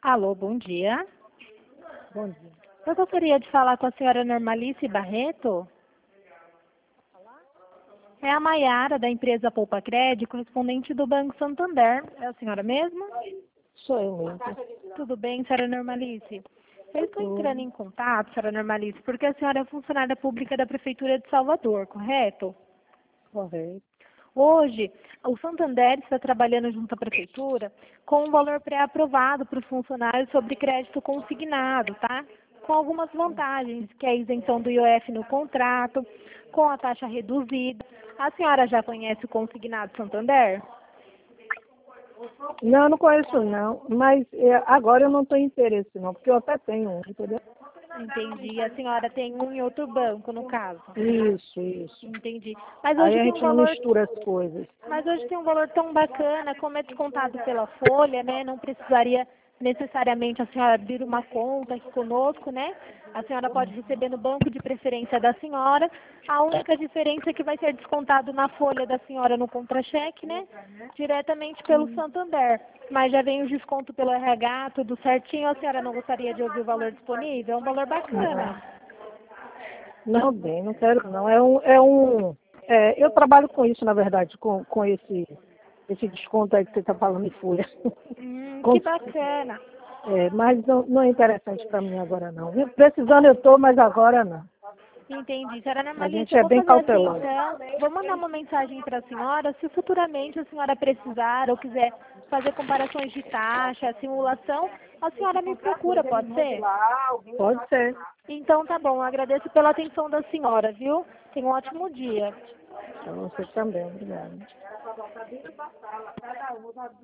Alô, bom dia. Bom dia. Eu gostaria de falar com a senhora Normalice Barreto. É a Maiara, da empresa Poupa Crédito, correspondente do Banco Santander. É a senhora mesmo? Sou eu mesmo. Tudo bem, senhora Normalice? Eu estou entrando em contato, senhora Normalice, porque a senhora é funcionária pública da Prefeitura de Salvador, correto? Correto. Hoje, o Santander está trabalhando junto à Prefeitura com um valor pré-aprovado para os funcionários sobre crédito consignado, tá? Com algumas vantagens, que é a isenção do IOF no contrato, com a taxa reduzida. A senhora já conhece o consignado Santander? Não conheço não, mas agora eu não tenho interesse não, porque eu até tenho um, entendeu? Entendi. A senhora tem um em outro banco, no caso. Isso. Entendi. Mas Aí hoje a tem um gente não valor mistura as coisas. Mas hoje tem um valor tão bacana, como é descontado pela folha, né? Não precisaria necessariamente a senhora abrir uma conta aqui conosco, né? A senhora pode receber no banco de preferência da senhora. A única diferença é que vai ser descontado na folha da senhora no contra-cheque, né? Diretamente pelo Santander. Mas já vem o desconto pelo RH, tudo certinho. A senhora não gostaria de ouvir o valor disponível? É um valor bacana. Não, bem, não quero não. Eu trabalho com isso, na verdade, com esse desconto aí que você está falando em folha. Que bacana. Mas não é interessante para mim agora não. Precisando eu estou, mas agora não. Entendi. Senhora A Normalice, gente eu é vou bem fazer assim cauteloso. então. Vou mandar uma mensagem para a senhora. Se futuramente a senhora precisar ou quiser fazer comparações de taxa, simulação, a senhora me procura, pode ser? Pode ser. Então tá bom. Eu agradeço pela atenção da senhora, viu? Tenha um ótimo dia. Então você também, obrigada.